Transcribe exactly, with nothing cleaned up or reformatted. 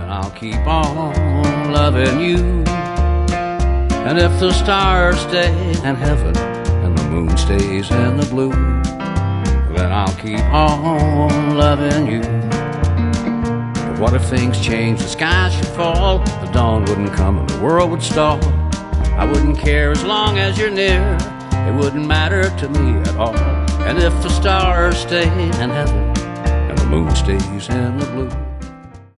then I'll keep on loving you. And if the stars stay in heaven and the moon stays in the blue, then I'll keep on loving you. But what if things change, the sky should fall, the dawn wouldn't come and the world would stall? I wouldn't care as long as you're near, it wouldn't matter to me at all. And if the stars stay in heaven and the moon stays in the blue,